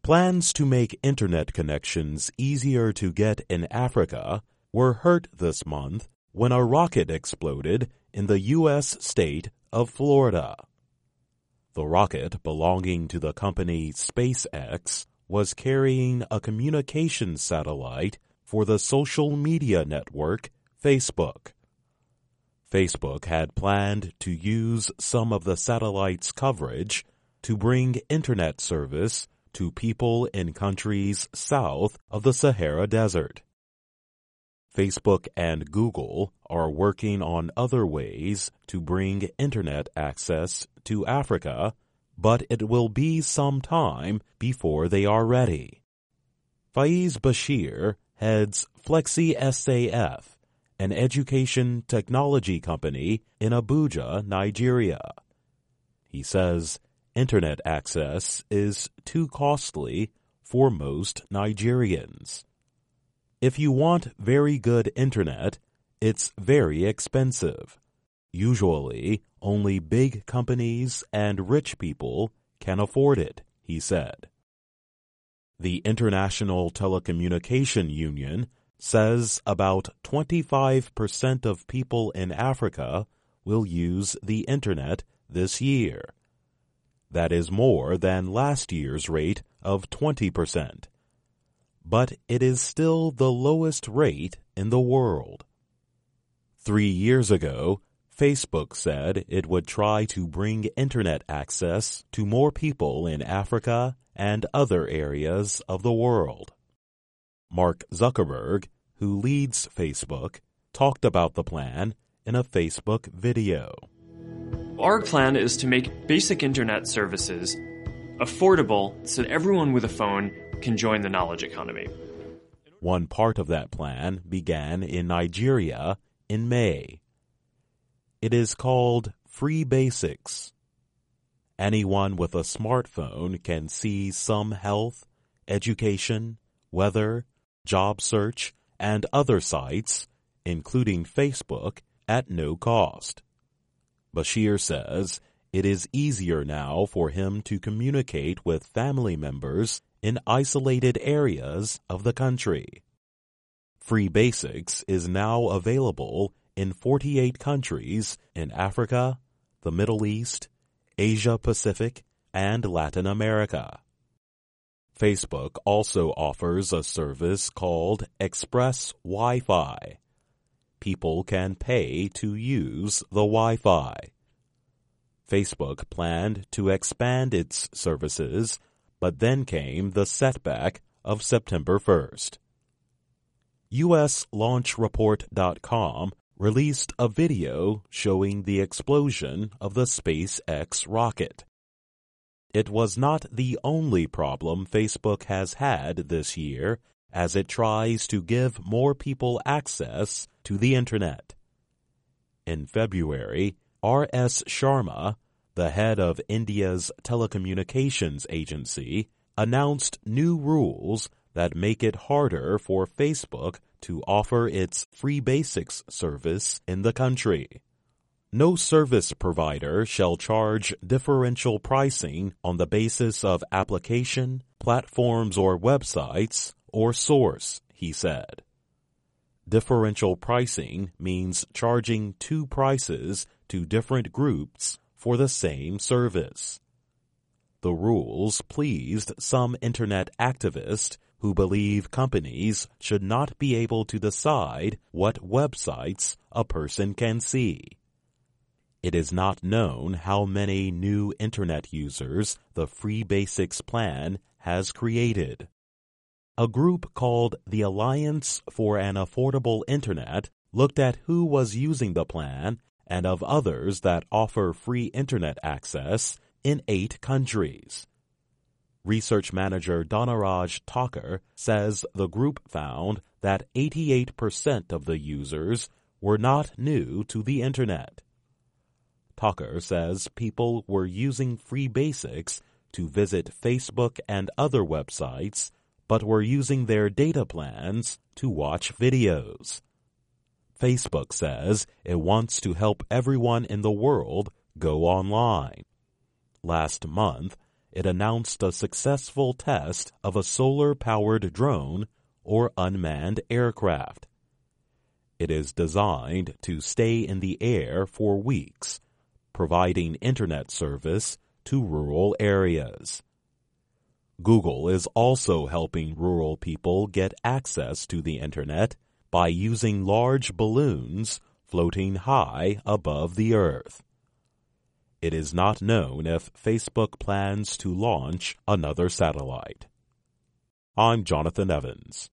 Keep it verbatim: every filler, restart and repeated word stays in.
Plans to make internet connections easier to get in Africa were hurt this month when a rocket exploded in the U S state of Florida. The rocket, belonging to the company SpaceX, was carrying a communications satellite for the social media network Facebook. Facebook had planned to use some of the satellite's coverage to bring internet service to people in countries south of the Sahara Desert. Facebook and Google are working on other ways to bring internet access to Africa, but it will be some time before they are ready. Faiz Bashir heads FlexiSAF, an education technology company in Abuja, Nigeria. He says internet access is too costly for most Nigerians. If you want very good internet, it's very expensive. Usually, only big companies and rich people can afford it, he said. The International Telecommunication Union says about twenty-five percent of people in Africa will use the internet this year. That is more than last year's rate of twenty percent. But it is still the lowest rate in the world. Three years ago, Facebook said it would try to bring internet access to more people in Africa and other areas of the world. Mark Zuckerberg, who leads Facebook, talked about the plan in a Facebook video. Our plan is to make basic internet services affordable so that everyone with a phone can join the knowledge economy. One part of that plan began in Nigeria in May. It is called Free Basics. Anyone with a smartphone can see some health, education, weather, job search, and other sites, including Facebook, at no cost. Bashir says it is easier now for him to communicate with family members in isolated areas of the country. Free Basics is now available in forty-eight countries in Africa, the Middle East, Asia Pacific, and Latin America. Facebook also offers a service called Express Wi-Fi. People can pay to use the Wi-Fi. Facebook planned to expand its services, but then came the setback of September first. U S Launch Report dot com released a video showing the explosion of the SpaceX rocket. It was not the only problem Facebook has had this year as it tries to give more people access to the Internet. In February, R S Sharma, the head of India's telecommunications agency, announced new rules that make it harder for Facebook to offer its Free Basics service in the country. No service provider shall charge differential pricing on the basis of application, platforms or websites, or source, he said. Differential pricing means charging two prices to different groups for the same service. The rules pleased some Internet activists who believe companies should not be able to decide what websites a person can see. It is not known how many new Internet users the Free Basics plan has created. A group called the Alliance for an Affordable Internet looked at who was using the plan and of others that offer free Internet access in eight countries. Research manager Dhanaraj Thakur says the group found that eighty-eight percent of the users were not new to the Internet. Thakur says people were using Free Basics to visit Facebook and other websites, but were using their data plans to watch videos. Facebook says it wants to help everyone in the world go online. Last month, it announced a successful test of a solar-powered drone or unmanned aircraft. It is designed to stay in the air for weeks, providing internet service to rural areas. Google is also helping rural people get access to the internet by using large balloons floating high above the earth. It is not known if Facebook plans to launch another satellite. I'm Jonathan Evans.